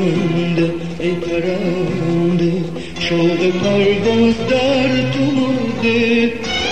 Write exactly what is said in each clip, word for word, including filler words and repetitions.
پرنده ای پرنده شوق پرواز در تو مرده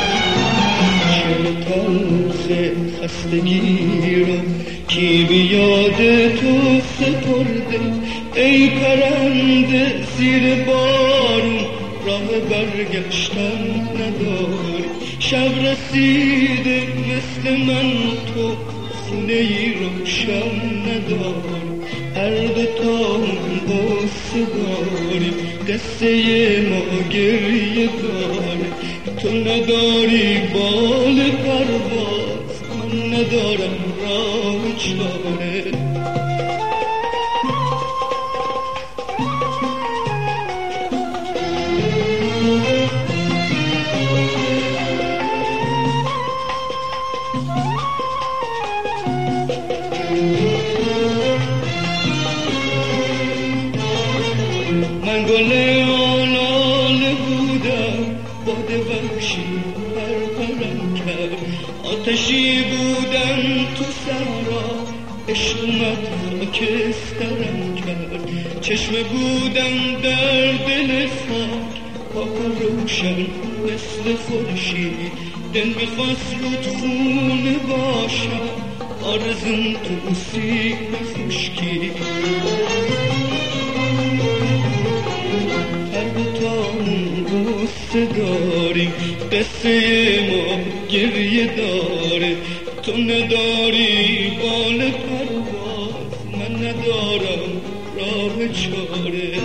شب تلخ خستگی رو کی به یاد تو سپرده ای پرنده زیر بارون راه برگشتن نداری شب رسیده مثل من تو خونه ای روشن نداری هر دوتامون قصه داری قصه ما گریه داری تو نداری بال پرواز من ندارم راه چاره من گل آلاله بودم باد وحشی پرپرم کرد آتشی بودم تو صحرا عشق اومد خاکسترم کرد چشمه بودم در دل خاک پاک و روشن مثل خورشید دل میخواست رود خونه باشم آرزوم تو سیب خشکی قصه داری قصه ما گریه داره تو نداری بال پرواز من ندارم راه چاره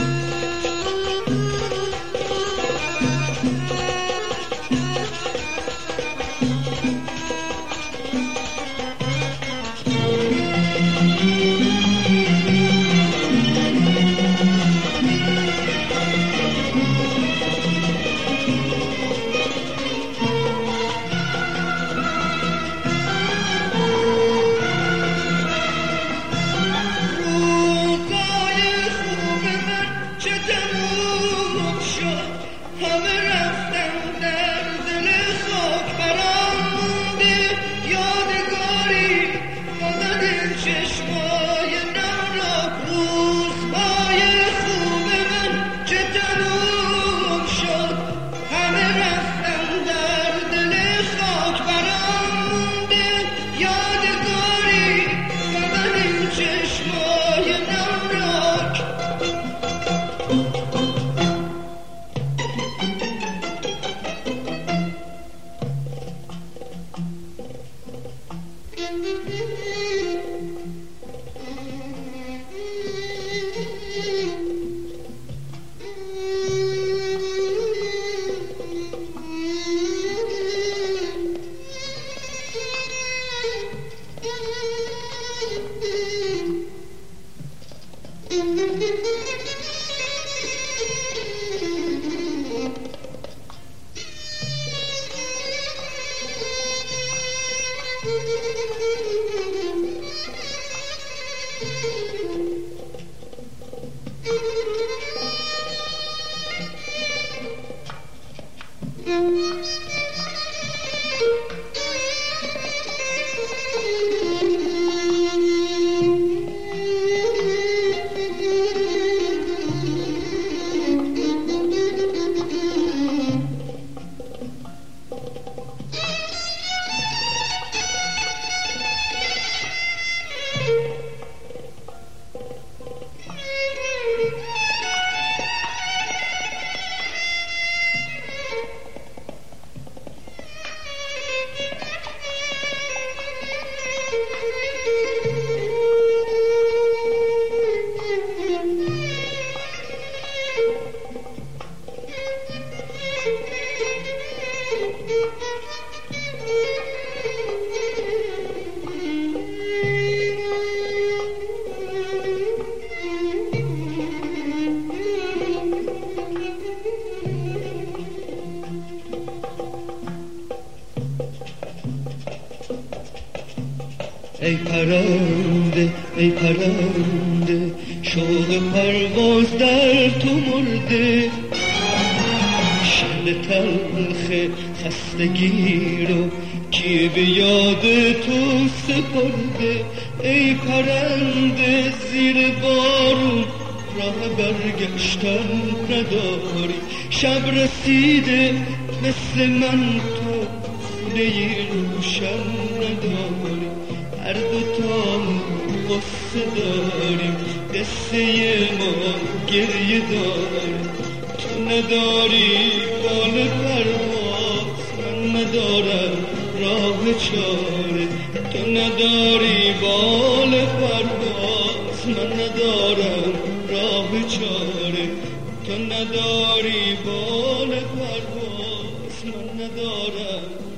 ای پرنده ای پرنده شوق پرواز در تو مرده شب تلخ خستگی رو کی به یاد تو سپرده ای پرنده زیر بارون راه برگشتن نداری. شب رسیده مثل من تو خونه روشن نداری. هر دوتامون قصه داریم، قصه ما گریه داریم. تو نداری بال پرواز، من ندارم راه چاره. تو نداری بال پرواز، من ندارم راه چاره. تو نداری بال پرواز، من ندارم